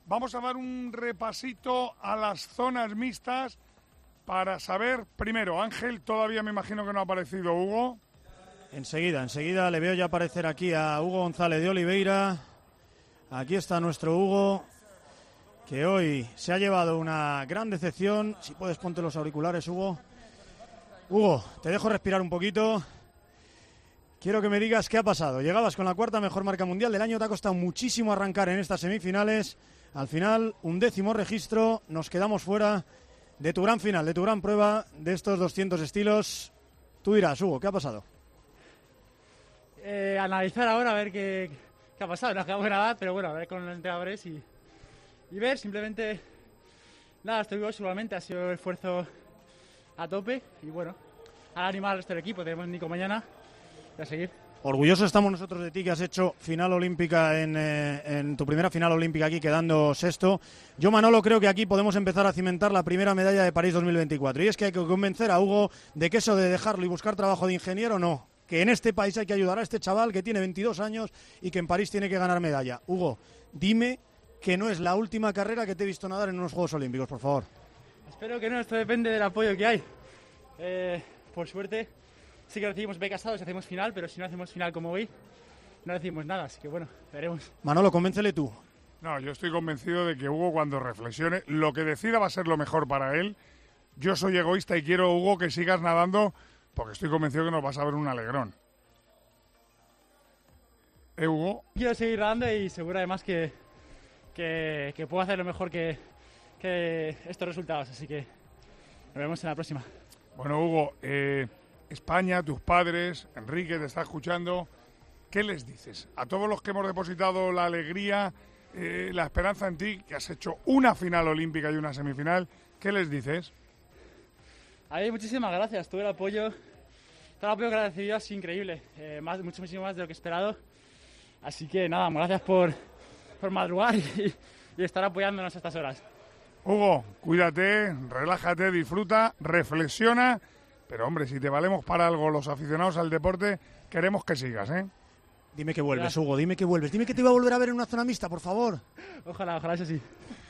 vamos a dar un repasito a las zonas mixtas para saber, primero, Ángel, todavía me imagino que no ha aparecido Hugo. Enseguida le veo ya aparecer aquí a Hugo González de Oliveira. Aquí está nuestro Hugo, que hoy se ha llevado una gran decepción. Si puedes, ponte los auriculares, Hugo. Hugo, te dejo respirar un poquito. Quiero que me digas qué ha pasado. Llegabas con la cuarta mejor marca mundial del año, te ha costado muchísimo arrancar en estas semifinales. Al final, 11º registro, nos quedamos fuera de tu gran final, de tu gran prueba, de estos 200 estilos. Tú dirás, Hugo, ¿qué ha pasado? Analizar ahora a ver qué ha pasado. No acabo de grabar, pero bueno, a ver con los entrenadores y ver, simplemente nada, estoy vivo, seguramente ha sido esfuerzo a tope y bueno, ahora animar al resto del equipo, tenemos Nico mañana y a seguir. Orgullosos estamos nosotros de ti, que has hecho final olímpica en tu primera final olímpica aquí, quedando sexto. Yo, Manolo, creo que aquí podemos empezar a cimentar la primera medalla de París 2024. Y es que hay que convencer a Hugo de que eso de dejarlo y buscar trabajo de ingeniero, no. Que en este país hay que ayudar a este chaval que tiene 22 años y que en París tiene que ganar medalla. Hugo, dime que no es la última carrera que te he visto nadar en unos Juegos Olímpicos, por favor. Espero que no, esto depende del apoyo que hay. Por suerte, sí que recibimos becas si hacemos final, pero si no hacemos final como hoy, no recibimos nada, así que bueno, veremos. Manolo, convéncele tú. No, yo estoy convencido de que Hugo, cuando reflexione, lo que decida va a ser lo mejor para él. Yo soy egoísta y quiero, Hugo, que sigas nadando, porque estoy convencido que nos vas a ver un alegrón. Hugo? Quiero seguir nadando y seguro además que puedo hacer lo mejor que estos resultados, así que nos vemos en la próxima. Bueno, Hugo, España, tus padres, Enrique te está escuchando. ¿Qué les dices? A todos los que hemos depositado la alegría, la esperanza en ti, que has hecho una final olímpica y una semifinal, ¿qué les dices? A mí muchísimas gracias, todo el apoyo que he recibido ha sido increíble, muchísimo más de lo que he esperado. Así que nada, gracias por madrugar y estar apoyándonos a estas horas. Hugo, cuídate, relájate, disfruta, reflexiona, pero hombre, si te valemos para algo los aficionados al deporte, queremos que sigas, ¿eh? Dime que vuelves, Hugo, dime que vuelves. Dime que te iba a volver a ver en una zona mixta, por favor. Ojalá, eso sí.